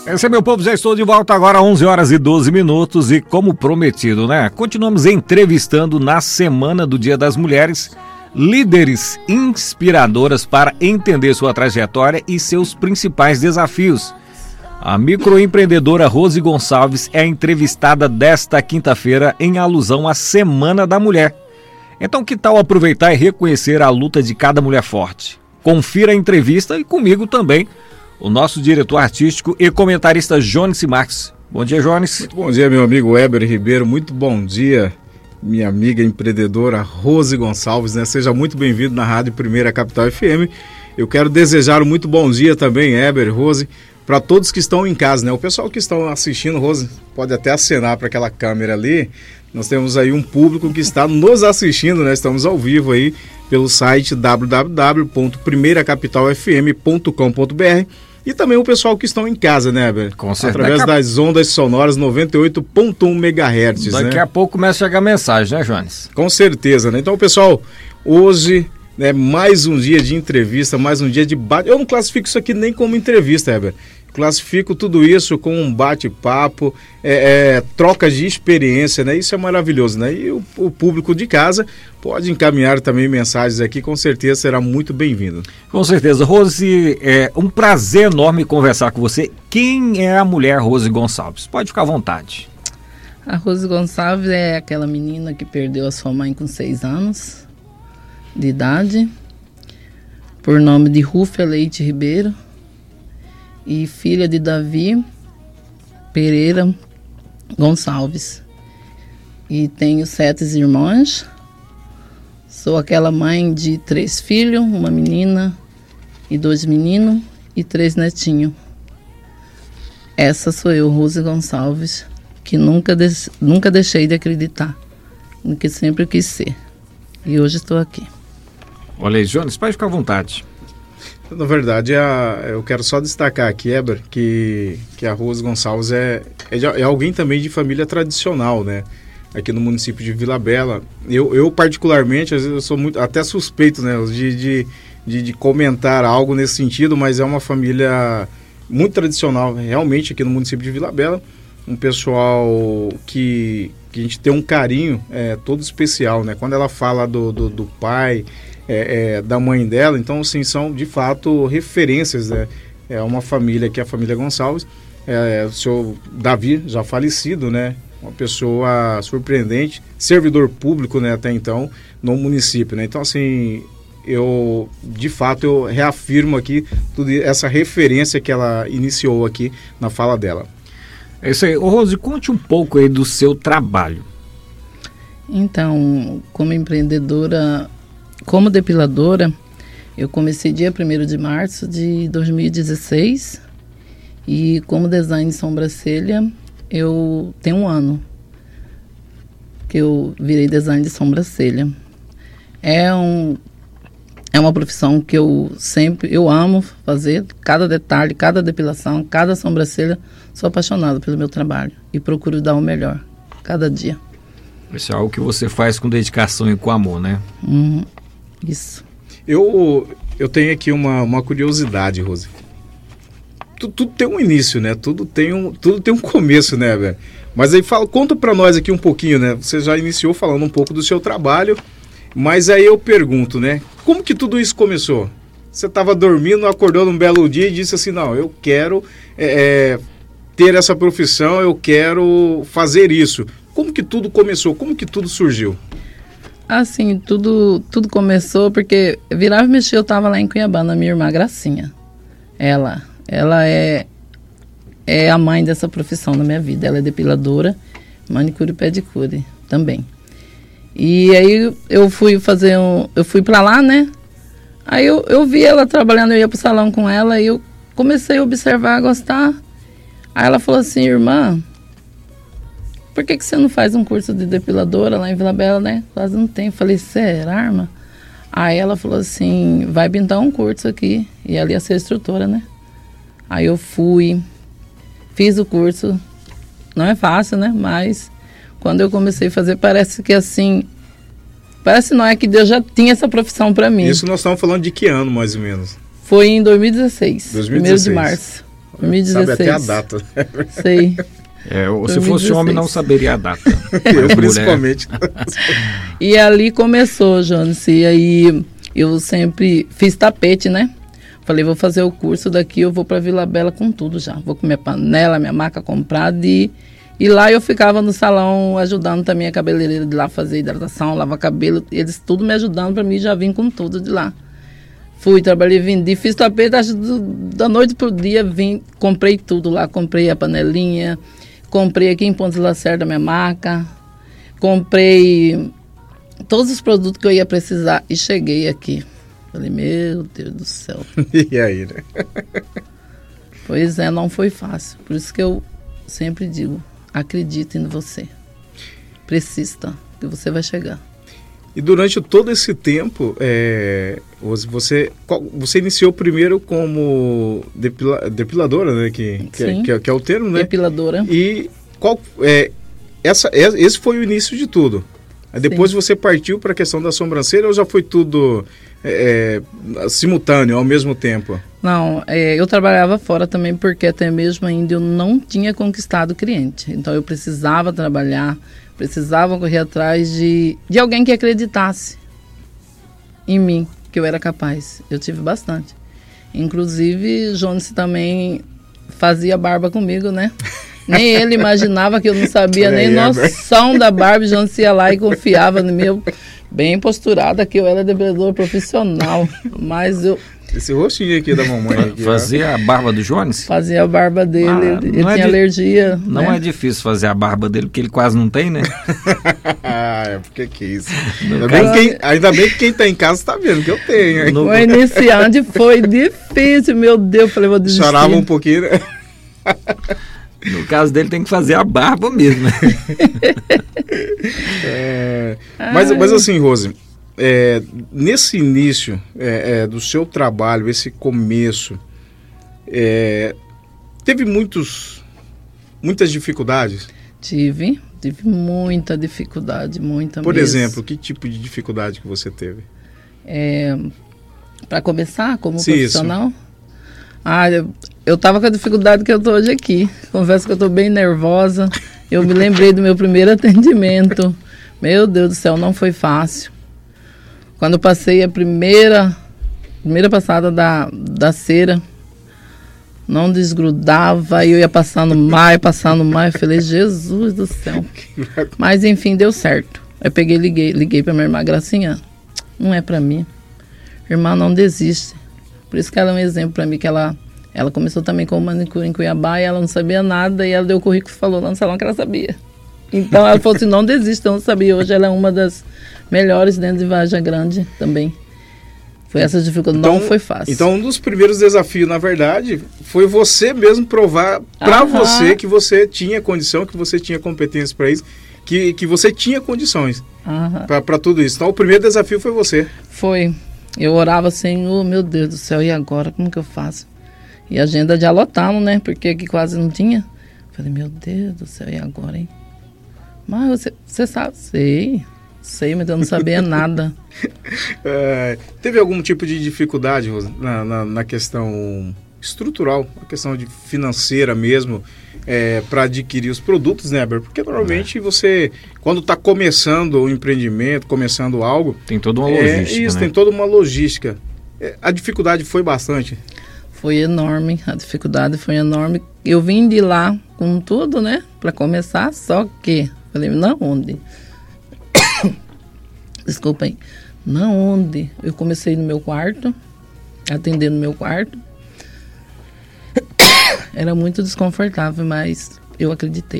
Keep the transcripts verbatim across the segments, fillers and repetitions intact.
Esse é meu povo, já estou de volta agora às onze horas e doze minutos e como prometido, né? Continuamos entrevistando na Semana do Dia das Mulheres líderes inspiradoras para entender sua trajetória e seus principais desafios. A microempreendedora Rose Gonçalves é a entrevistada desta quinta-feira em alusão à Semana da Mulher. Então que tal aproveitar e reconhecer a luta de cada mulher forte? Confira a entrevista e comigo também o nosso diretor artístico e comentarista Jones Marques. Bom dia, Jones. Muito bom dia, meu amigo Weber Ribeiro. Muito bom dia, minha amiga empreendedora Rose Gonçalves, né? Seja muito bem-vindo na Rádio Primeira Capital F M. Eu quero desejar um muito bom dia também, Weber, Rose, para todos que estão em casa, né? O pessoal que estão assistindo, Rose, pode até acenar para aquela câmera ali. Nós temos aí um público que está nos assistindo, né? Estamos ao vivo aí pelo site w w w ponto primeira capital f m ponto com ponto b r e também o pessoal que estão em casa, né, Heber? Com certeza. Através a... das ondas sonoras noventa e oito ponto um megahertz, né? Daqui a pouco começa a chegar mensagem, né, Jones? Com certeza, né? Então, pessoal, hoje, né, mais um dia de entrevista, mais um dia de bate... Eu não classifico isso aqui nem como entrevista, Heber. Classifico tudo isso com um bate-papo, é, é, troca de experiência, né? Isso é maravilhoso, né? E o, o público de casa pode encaminhar também mensagens aqui, com certeza será muito bem-vindo. Com certeza. Rose, é um prazer enorme conversar com você. Quem é a mulher Rose Gonçalves? Pode ficar à vontade. A Rose Gonçalves é aquela menina que perdeu a sua mãe com seis anos de idade, por nome de Rúfia Leite Ribeiro, e filha de Davi Pereira Gonçalves. E tenho sete irmãs. Sou aquela mãe de três filhos, uma menina e dois meninos e três netinhos. Essa sou eu, Rose Gonçalves, que nunca, de, nunca deixei de acreditar no que sempre quis ser. E hoje estou aqui. Olha aí, Jones, pode ficar à vontade. Na verdade, a, eu quero só destacar aqui, Heber, que, que a Rose Gonçalves é, é, de, é alguém também de família tradicional, né? Aqui no município de Vila Bela. Eu, eu particularmente, às vezes eu sou muito, até suspeito, né, de, de, de, de comentar algo nesse sentido, mas é uma família muito tradicional, realmente, aqui no município de Vila Bela. Um pessoal que, que a gente tem um carinho é, todo especial, né? Quando ela fala do, do, do pai... É, é, da mãe dela, então assim, são de fato referências, né? É uma família que é a família Gonçalves, é, o senhor Davi, já falecido, né? Uma pessoa surpreendente, servidor público, né, até então, no município, né? Então assim, eu de fato eu reafirmo aqui tudo, essa referência que ela iniciou aqui na fala dela. É isso aí. Ô Rose, conte um pouco aí do seu trabalho. Então, como empreendedora, como depiladora, eu comecei dia primeiro de março de dois mil e dezesseis e como design de sobrancelha eu tenho um ano que eu virei design de sobrancelha. É, um, é uma profissão que eu sempre, eu amo fazer, cada detalhe, cada depilação, cada sobrancelha, sou apaixonada pelo meu trabalho e procuro dar o melhor cada dia. Isso é algo que você faz com dedicação e com amor, né? Uhum. Isso. Eu, eu tenho aqui uma, uma curiosidade, Rose. Tudo, tudo tem um início, né? Tudo tem um, tudo tem um começo, né, velho? Mas aí fala, conta pra nós aqui um pouquinho, né? Você já iniciou falando um pouco do seu trabalho, mas aí eu pergunto, né? Como que tudo isso começou? Você estava dormindo, acordou num belo dia e disse assim, não, eu quero é, ter essa profissão, eu quero fazer isso. Como que tudo começou? Como que tudo surgiu? Assim, tudo, tudo começou porque virava e mexia, eu estava lá em Cuiabá, na minha irmã Gracinha. Ela, ela é, é a mãe dessa profissão na minha vida. Ela é depiladora, manicure e pedicure também. E aí eu fui fazer um, eu fui para lá, né? Aí eu, eu vi ela trabalhando, eu ia pro salão com ela e eu comecei a observar, a gostar. Aí ela falou assim, irmã, por que que você não faz um curso de depiladora lá em Vila Bela, né? Quase não tem. Eu falei, será, irmã? Aí ela falou assim, vai pintar um curso aqui. E ela ia ser instrutora, né? Aí eu fui, fiz o curso. Não é fácil, né? Mas quando eu comecei a fazer, parece que assim... Parece não, é que Deus já tinha essa profissão para mim. Isso nós estamos falando de que ano, mais ou menos? Foi em dois mil e dezesseis, dois mil e dezesseis. primeiro de março. dois mil e dezesseis. Sabe até a data. Sei. É, ou se fosse homem, não saberia a data. Eu, principalmente. E ali começou, Jones. E aí eu sempre fiz tapete, né? Falei, vou fazer o curso daqui, eu vou para Vila Bela com tudo já. Vou com minha panela, minha maca comprada. E, e lá eu ficava no salão ajudando também a cabeleireira de lá fazer hidratação, lavar cabelo. Eles tudo me ajudando, para mim já vim com tudo de lá. Fui, trabalhei, vendi, fiz tapete, acho, do, da noite pro dia, vim, comprei tudo lá. Comprei a panelinha, comprei aqui em Pontes Lacerda minha maca, comprei todos os produtos que eu ia precisar e cheguei aqui. Falei, meu Deus do céu. E aí, né? Pois é, não foi fácil. Por isso que eu sempre digo, acredite em você. Persista, que você vai chegar. E durante todo esse tempo, é, você, você iniciou primeiro como depila, depiladora, né? Que, que, é, que, é, que é o termo, né? Depiladora. E qual, é, essa, esse foi o início de tudo. Aí depois Sim. você partiu para a questão da sobrancelha ou já foi tudo é, simultâneo, ao mesmo tempo? Não, é, eu trabalhava fora também porque até mesmo ainda eu não tinha conquistado cliente. Então eu precisava trabalhar, precisava correr atrás de, de alguém que acreditasse em mim, que eu era capaz. Eu tive bastante. Inclusive, Jones também fazia barba comigo, né? Nem ele imaginava que eu não sabia nem noção da barba. Jones ia lá e confiava no meu, bem posturada, que eu era depilador profissional. Mas eu... Esse rostinho aqui da mamãe. Aqui, fazia a barba do Jones? Fazia a barba dele, ah, ele, ele é tinha di... alergia. Não né? é difícil fazer a barba dele, porque ele quase não tem, né? Ah, é porque que isso. Ainda bem, quem, ainda bem que quem tá em casa tá vendo que eu tenho. No o iniciante foi difícil, meu Deus. Falei, vou desistir. Chorava um pouquinho, né? No caso dele tem que fazer a barba mesmo. é, mas, mas assim, Rose, é, nesse início é, é, do seu trabalho, esse começo, é, teve muitos, muitas dificuldades? Tive, tive muita dificuldade, muita Por mesmo. exemplo, que tipo de dificuldade que você teve? É, para começar, como Sim, profissional? Isso. Ah, eu, eu tava com a dificuldade que eu tô hoje aqui. Confesso que eu tô bem nervosa. Eu me lembrei do meu primeiro atendimento. Meu Deus do céu, não foi fácil. Quando eu passei a primeira, primeira passada da, da cera, não desgrudava, e eu ia passando mais, passando mais. Eu falei, Jesus do céu. Mas enfim, deu certo. Eu peguei e liguei, liguei pra minha irmã Gracinha. Não é pra mim. Irmã, não desiste. Por isso que ela é um exemplo para mim, que ela, ela começou também com manicure em Cuiabá e ela não sabia nada, e ela deu o currículo e falou lá no salão que ela sabia. Então ela falou assim, não desista, eu não sabia. Hoje ela é uma das melhores dentro de Vargem Grande também. Foi essa dificuldade, então, não foi fácil. Então um dos primeiros desafios, na verdade, foi você mesmo provar para você que você tinha condição, que você tinha competência para isso, que, que você tinha condições para tudo isso. Então o primeiro desafio foi você. Foi. Eu orava assim, oh, meu Deus do céu, e agora? Como que eu faço? E a agenda de alotá-lo, né? Porque aqui quase não tinha. Falei, meu Deus do céu, e agora, hein? Mas você, você sabe? Sei, sei, mas eu não sabia nada. É, teve algum tipo de dificuldade, Rosa, na, na, na questão estrutural, na questão de financeira mesmo, é, para adquirir os produtos, né, Eber? Porque normalmente é. você, quando está começando o empreendimento, começando algo... Tem toda uma logística, é, Isso, né? tem toda uma logística. É, a dificuldade foi bastante? Foi enorme, a dificuldade foi enorme. Eu vim de lá com tudo, né, para começar, só que... Falei, não, onde? Desculpa aí. Não, onde? Eu comecei no meu quarto, atendendo no meu quarto. Era muito desconfortável, mas eu acreditei.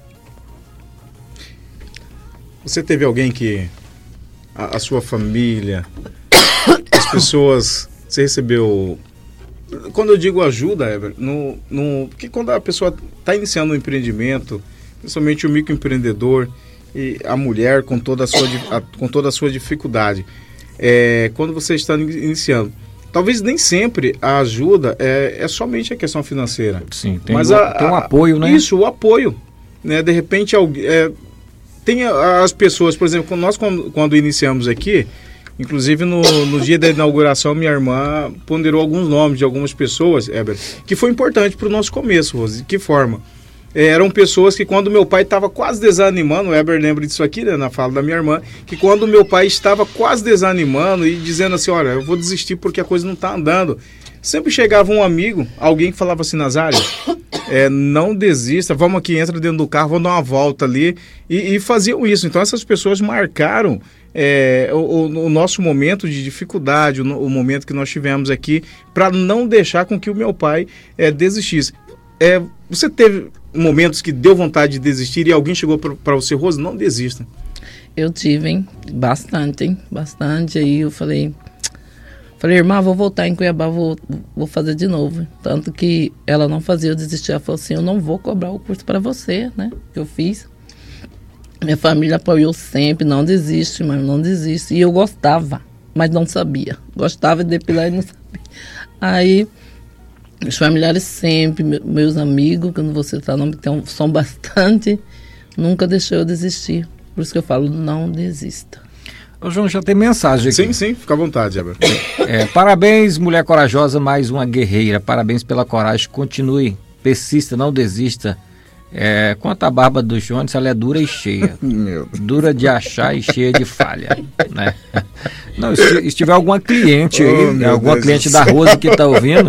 Você teve alguém que... A, a sua família, as pessoas... Você recebeu... Quando eu digo ajuda, Eber, no, no, porque quando a pessoa está iniciando um empreendimento, principalmente o microempreendedor e a mulher com toda a sua, a, com toda a sua dificuldade, é, quando você está iniciando, talvez nem sempre a ajuda é, é somente a questão financeira. Sim, tem, mas o, a, tem um apoio, né? Isso, o apoio. Né? De repente, é, tem as pessoas, por exemplo, nós quando, quando iniciamos aqui, Inclusive, no, no dia da inauguração, minha irmã ponderou alguns nomes de algumas pessoas, Heber, que foi importante para o nosso começo, Rose. De que forma? É, eram pessoas que quando meu pai estava quase desanimando, o Heber lembra disso aqui, né, na fala da minha irmã, que quando meu pai estava quase desanimando e dizendo assim, olha, eu vou desistir porque a coisa não está andando, sempre chegava um amigo, alguém que falava assim, Nazário, é, não desista, vamos aqui, entra dentro do carro, vamos dar uma volta ali, e, e faziam isso. Então essas pessoas marcaram é, o, o nosso momento de dificuldade, o, o momento que nós tivemos aqui, para não deixar com que o meu pai é, desistisse. É, você teve momentos que deu vontade de desistir e alguém chegou para você, Rose, não desista? Eu tive, hein? Bastante, hein? Bastante. Aí eu falei, falei, irmã, vou voltar em Cuiabá, vou, vou fazer de novo. Tanto que ela não fazia eu desistir. Ela falou assim, eu não vou cobrar o curso para você, né? Que eu fiz. Minha família apoiou sempre, não desiste, mas não desiste. E eu gostava, mas não sabia. Gostava de depilar e não sabia. Aí... Os familiares sempre, meus amigos, que eu não vou citar nome, que são bastante, nunca deixou eu desistir. Por isso que eu falo, não desista. Ô João, já tem mensagem aqui. Sim, sim, fica à vontade, Heber. É, parabéns, mulher corajosa, mais uma guerreira. Parabéns pela coragem, continue, persista, não desista. É, quanto à barba do Jones, ela é dura e cheia. Dura de achar e cheia de falha, né? Não, se, se tiver alguma cliente aí, oh, alguma Deus cliente Deus da Rose que está ouvindo,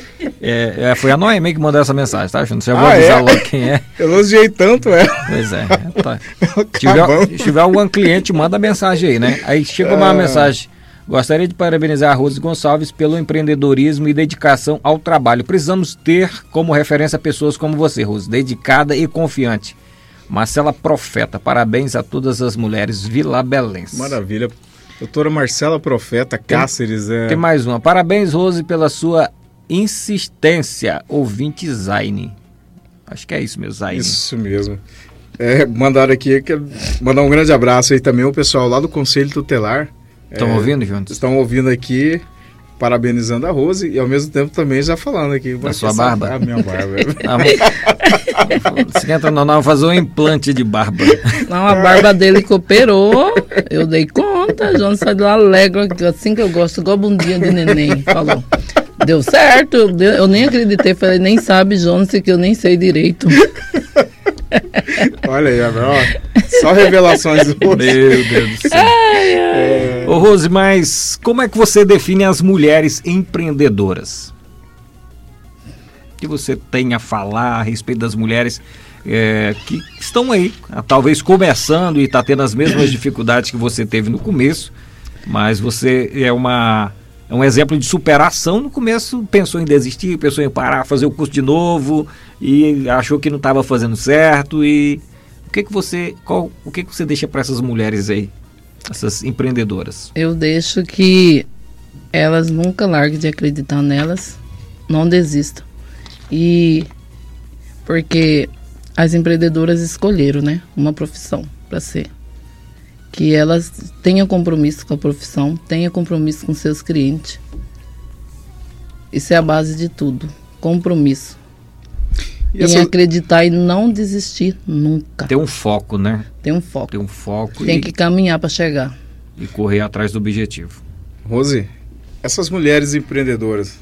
é, é, foi a Noemi que mandou essa mensagem, tá? Não sei, eu vou ah, avisar é? logo quem é. Eu elogiei tanto ela. Pois é. Tá. Se, tiver, se tiver alguma cliente, manda mensagem aí, né? Aí chegou ah. uma mensagem. Gostaria de parabenizar a Rose Gonçalves pelo empreendedorismo e dedicação ao trabalho. Precisamos ter como referência pessoas como você, Rose, dedicada e confiante. Marcela Profeta, parabéns a todas as mulheres vilabelenses. Maravilha. Doutora Marcela Profeta, Cáceres. Tem, é... tem mais uma. Parabéns, Rose, pela sua insistência. Ouvinte Zaine. Acho que é isso mesmo, Zaine. Isso mesmo. É, mandaram aqui, mandar um grande abraço aí também ao pessoal lá do Conselho Tutelar. Estão é, ouvindo, juntos? Estão ouvindo aqui, parabenizando a Rose e ao mesmo tempo também já falando aqui. A sua barba? A minha barba. Você entra não, não, fazer um implante de barba. Não, a barba dele cooperou, eu dei conta, o João sai de lá alegre, assim que eu gosto, igual bundinha de neném, falou. Deu certo, eu, eu nem acreditei, falei, nem sabe, Jonas, que eu nem sei direito. Olha aí, ó, só revelações do Meu Deus do céu. Ai, ai. É... Ô Rose, mas como é que você define as mulheres empreendedoras? O que você tem a falar a respeito das mulheres é, que estão aí, talvez começando e está tendo as mesmas dificuldades que você teve no começo, mas você é uma... É um exemplo de superação. No começo pensou em desistir, pensou em parar, fazer o curso de novo e achou que não estava fazendo certo. E o que que você, qual, o que que você deixa para essas mulheres aí, essas empreendedoras? Eu deixo que elas nunca larguem de acreditar nelas, não desistam. E porque as empreendedoras escolheram, né, uma profissão para ser. Que elas tenham compromisso com a profissão, tenham compromisso com seus clientes. Isso é a base de tudo, compromisso. E essa... Em acreditar e não desistir nunca. Tem um foco, né? Tem um foco. Tem um foco. Tem e... que caminhar para chegar. E correr atrás do objetivo. Rose, essas mulheres empreendedoras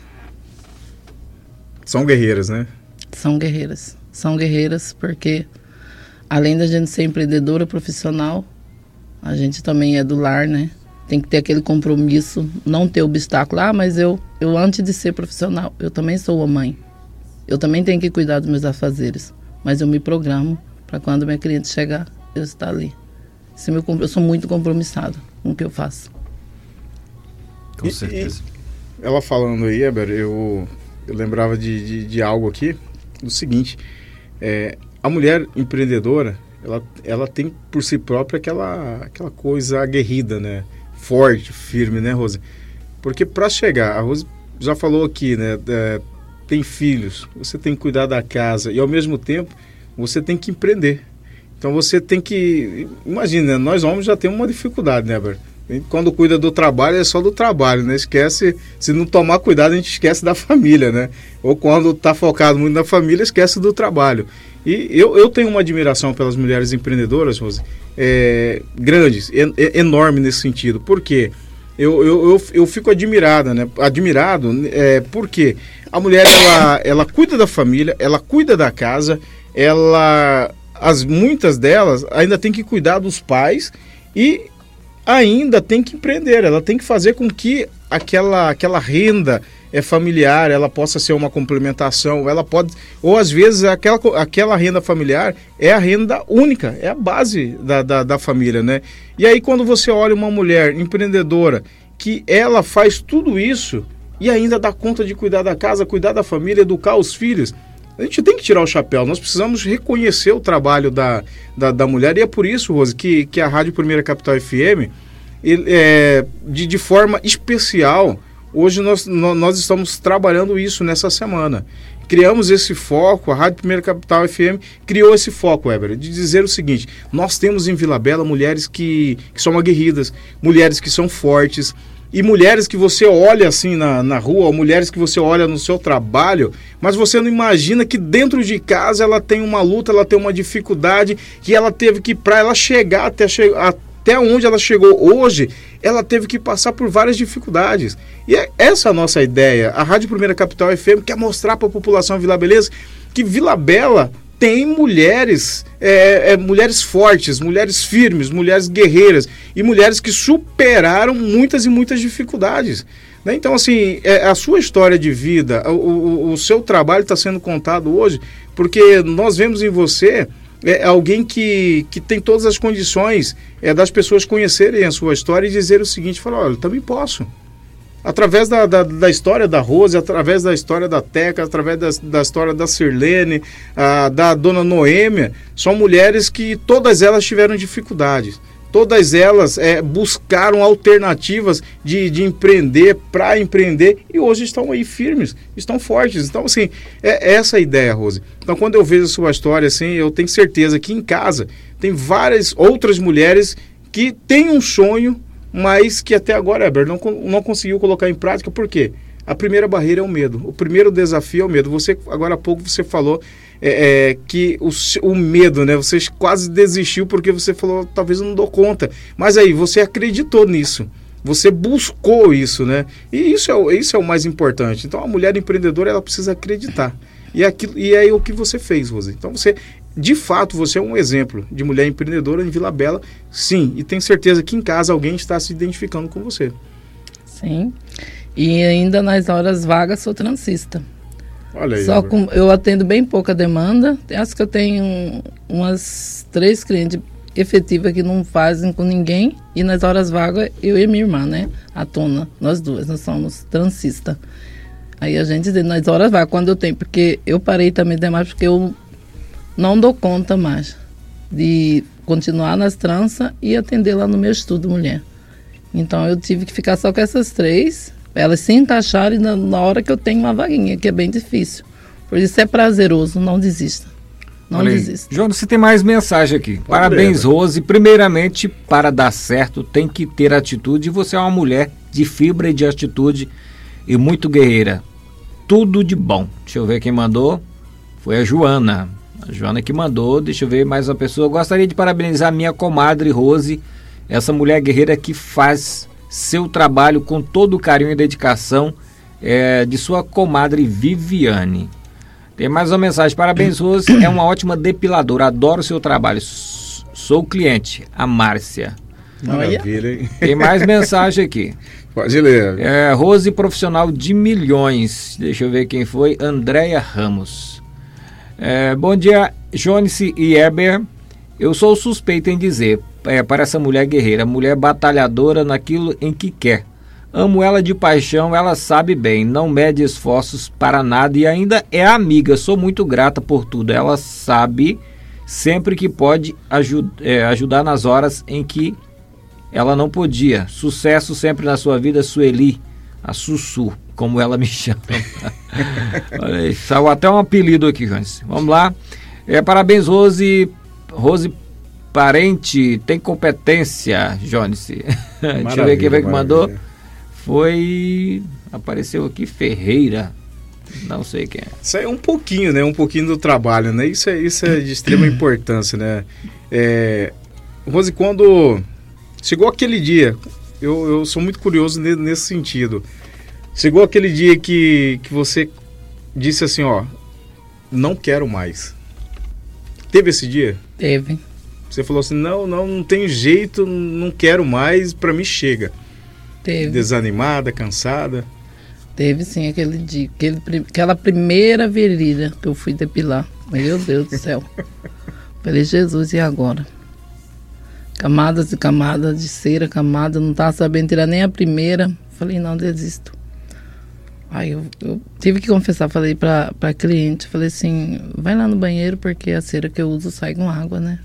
são guerreiras, né? São guerreiras. São guerreiras porque, além da gente ser empreendedora profissional, a gente também é do lar, né? Tem que ter aquele compromisso, não ter obstáculo. Ah, mas eu, eu antes de ser profissional, eu também sou uma mãe. Eu também tenho que cuidar dos meus afazeres. Mas eu me programo para quando minha cliente chegar, eu estar ali. Esse meu, eu sou muito compromissada com o que eu faço. Com certeza. E, e ela falando aí, Heber, eu, eu lembrava de, de, de algo aqui, do seguinte, é, a mulher empreendedora, Ela, ela tem por si própria aquela, aquela coisa aguerrida, né? Forte, firme, né, Rose? Porque para chegar, a Rose já falou aqui, né? É, tem filhos, você tem que cuidar da casa e ao mesmo tempo você tem que empreender. Então você tem que... Imagina, né? Nós homens já temos uma dificuldade, né, Bert? Quando cuida do trabalho é só do trabalho, né? Esquece, se não tomar cuidado a gente esquece da família, né? Ou quando está focado muito na família, esquece do trabalho. E eu, eu tenho uma admiração pelas mulheres empreendedoras, Rose, é, grandes, en, enorme nesse sentido. Por quê? eu, eu, eu, eu fico admirada, né? Admirado, é, porque a mulher, ela, ela cuida da família, ela cuida da casa, ela, as, muitas delas ainda tem que cuidar dos pais e ainda tem que empreender, ela tem que fazer com que aquela, aquela renda é familiar, ela possa ser uma complementação, ela pode, ou às vezes aquela, aquela renda familiar é a renda única, é a base da, da, da família, né? E aí quando você olha uma mulher empreendedora, que ela faz tudo isso e ainda dá conta de cuidar da casa, cuidar da família, educar os filhos, a gente tem que tirar o chapéu, nós precisamos reconhecer o trabalho da, da, da mulher, e é por isso, Rose, que, que a Rádio Primeira Capital F M, ele, é, de, de forma especial, hoje nós, nós estamos trabalhando isso nessa semana. Criamos esse foco, a Rádio Primeira Capital F M criou esse foco, Weber, de dizer o seguinte: nós temos em Vila Bela mulheres que, que são aguerridas, mulheres que são fortes, e mulheres que você olha assim na, na rua, ou mulheres que você olha no seu trabalho, mas você não imagina que dentro de casa ela tem uma luta, ela tem uma dificuldade, que ela teve que, para ela chegar até, até onde ela chegou hoje, ela teve que passar por várias dificuldades. E é essa a nossa ideia. A Rádio Primeira Capital F M quer mostrar para a população vilabelense que Vila Bela tem mulheres, é, é, mulheres fortes, mulheres firmes, mulheres guerreiras e mulheres que superaram muitas e muitas dificuldades, né? Então, assim, é, a sua história de vida, o, o, o seu trabalho está sendo contado hoje porque nós vemos em você é, alguém que, que tem todas as condições é, das pessoas conhecerem a sua história e dizer o seguinte: falar, olha, eu também posso. Através da, da, da história da Rose, através da história da Teca, através da, da história da Sirlene, a, da dona Noêmia, são mulheres que todas elas tiveram dificuldades. Todas elas é, buscaram alternativas de, de empreender, para empreender, e hoje estão aí firmes, estão fortes. Então, assim, é essa a ideia, Rose. Então, quando eu vejo a sua história, assim, eu tenho certeza que em casa tem várias outras mulheres que têm um sonho, mas que até agora, Heber, não, não conseguiu colocar em prática. Por quê? A primeira barreira é o medo. O primeiro desafio é o medo. Você, agora há pouco, você falou é, é, que o, o medo, né? Você quase desistiu porque você falou, talvez eu não dou conta. Mas aí, você acreditou nisso. Você buscou isso, né? E isso é, isso é o mais importante. Então, a mulher empreendedora, ela precisa acreditar. E, aquilo, e é o que você fez, Rose. Então, você... De fato, você é um exemplo de mulher empreendedora em Vila Bela, sim, e tenho certeza que em casa alguém está se identificando com você. Sim, e ainda nas horas vagas sou transista. Olha aí. Só com, eu atendo bem pouca demanda, acho que eu tenho umas três clientes efetivas que não fazem com ninguém, e nas horas vagas eu e minha irmã, né, a Tona, nós duas, nós somos transista. Aí a gente, nas horas vagas, quando eu tenho, porque eu parei também demais, porque eu não dou conta mais de continuar nas tranças e atender lá no meu estudo mulher. Então eu tive que ficar só com essas três, elas se encaixarem na, na hora que eu tenho uma vaguinha, que é bem difícil. Por isso é prazeroso, não desista. Não Olha aí, desista. João, você tem mais mensagem aqui. Pode Parabéns, ler, Rose. Primeiramente, para dar certo, tem que ter atitude. E você é uma mulher de fibra e de atitude e muito guerreira. Tudo de bom. Deixa eu ver quem mandou. Foi a Joana. A Joana que mandou, deixa eu ver mais uma pessoa. Gostaria de parabenizar a minha comadre Rose, essa mulher guerreira que faz seu trabalho com todo o carinho e dedicação, é, de sua comadre Viviane. Tem mais uma mensagem. Parabéns, Rose, é uma ótima depiladora, adoro o seu trabalho. Sou cliente, a Márcia. Maravilha, hein? Tem mais mensagem aqui. Pode ler. É, Rose, profissional de milhões. Deixa eu ver quem foi. Andréia Ramos. É, bom dia, Jones e Heber. Eu sou suspeito em dizer é, para essa mulher guerreira, mulher batalhadora naquilo em que quer. Amo ela de paixão, ela sabe bem, não mede esforços para nada e ainda é amiga. Sou muito grata por tudo. Ela sabe sempre que pode ajud é, ajudar nas horas em que ela não podia. Sucesso sempre na sua vida, Sueli, a Sussu, como ela me chama. Olha aí, saiu até um apelido aqui, Jones. Vamos lá. É, parabéns, Rose. Rose Parente, tem competência, Jones. Deixa eu ver quem foi que mandou. Foi... Apareceu aqui Ferreira. Não sei quem é. Isso é um pouquinho, né? Um pouquinho do trabalho, né? Isso é, isso é de extrema importância, né? É, Rose, quando chegou aquele dia, eu, eu sou muito curioso ne, nesse sentido. Chegou aquele dia que, que você disse assim, ó, não quero mais. Teve esse dia? Teve. Você falou assim, não, não, não tem jeito, não quero mais, pra mim chega. Teve. Desanimada, cansada? Teve sim aquele dia, aquele, aquela primeira virilha que eu fui depilar. Meu Deus do céu. Falei, Jesus, e agora? Camadas e camadas de cera, camada, não estava sabendo tirar nem a primeira. Falei, não, desisto. Aí eu, eu tive que confessar, falei pra, pra cliente, falei assim, vai lá no banheiro porque a cera que eu uso sai com água, né?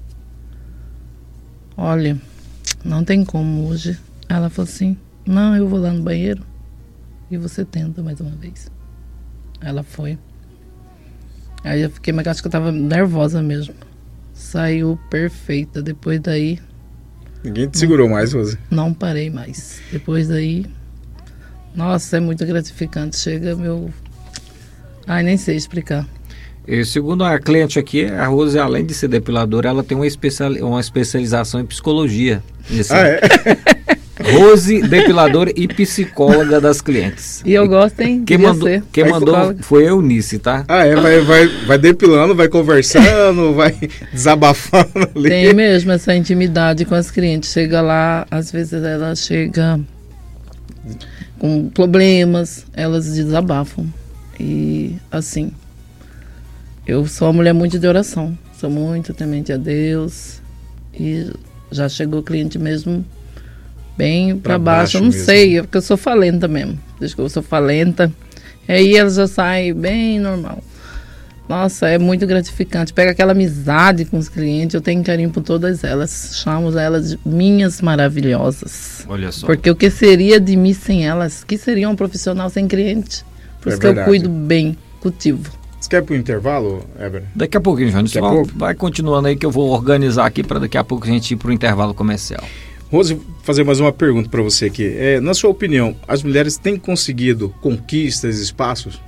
Olha, não tem como hoje. Ela falou assim, não, eu vou lá no banheiro e você tenta mais uma vez. Ela foi. Aí eu fiquei, mas acho que eu tava nervosa mesmo. Saiu perfeita. Depois daí... Ninguém te segurou não, mais, Rose? Não parei mais. Depois daí... Nossa, é muito gratificante. Chega meu... Ai, nem sei explicar. E segundo a cliente aqui, a Rose, além de ser depiladora, ela tem uma, especial, uma especialização em psicologia. Assim. Ah, é? Rose, depiladora e psicóloga das clientes. E eu gosto, hein? Quem mandou, ser. Quem mandou foi a Eunice, tá? Ah, é? Vai, vai, vai depilando, vai conversando, vai desabafando ali. Tem mesmo essa intimidade com as clientes. Chega lá, às vezes ela chega com problemas, elas desabafam. E assim, eu sou uma mulher muito de oração. Sou muito temente a Deus. E já chegou cliente mesmo... bem para baixo, eu não mesmo. sei, é porque eu sou falenta mesmo. Desde que eu sou falenta, aí elas já saem bem normal. Nossa, é muito gratificante. Pega aquela amizade com os clientes, eu tenho carinho por todas elas. Chamo elas de minhas maravilhosas. Olha só. Porque o que seria de mim sem elas? Que seria um profissional sem cliente? Por é isso verdade. que eu cuido bem, cultivo. Você quer ir pro intervalo, Eber? Daqui a pouquinho, João. Vai continuando aí que eu vou organizar aqui para daqui a pouco a gente ir pro intervalo comercial. Rose, vou fazer mais uma pergunta para você aqui. É, na sua opinião, as mulheres têm conseguido conquistas, espaços?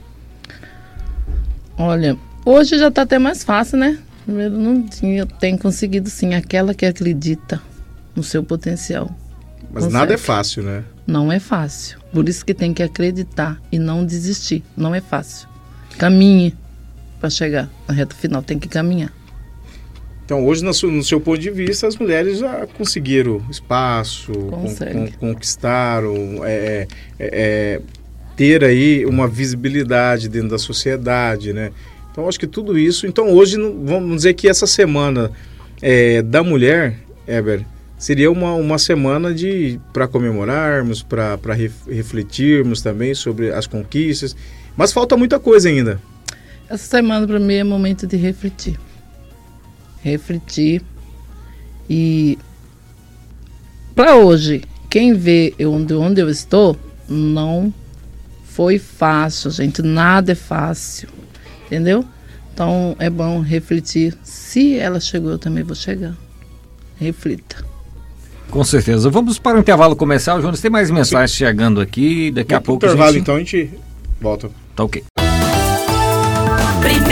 Olha, hoje já está até mais fácil, né? Primeiro não tinha, tem conseguido sim, aquela que acredita no seu potencial. Mas consegue. Nada é fácil, né? Não é fácil. Por isso que tem que acreditar e não desistir. Não é fácil. Caminhe para chegar na reta final, tem que caminhar. Então, hoje, no seu, no seu ponto de vista, as mulheres já conseguiram espaço, con, con, conquistaram, é, é, é, ter aí uma visibilidade dentro da sociedade, né? Então, acho que tudo isso... Então, hoje, vamos dizer que essa semana é, da mulher, Eber, seria uma, uma semana de para comemorarmos, para refletirmos também sobre as conquistas, mas falta muita coisa ainda. Essa semana, para mim, é momento de refletir. Refletir e para hoje, quem vê onde, onde eu estou, não foi fácil, gente, nada é fácil, entendeu? Então é bom refletir, se ela chegou, eu também vou chegar, reflita. Com certeza, vamos para o intervalo comercial, Jonas, tem mais mensagens Sim. chegando aqui, daqui Vai a pouco intervalo, a gente... então a gente volta. Tá ok. Primeiro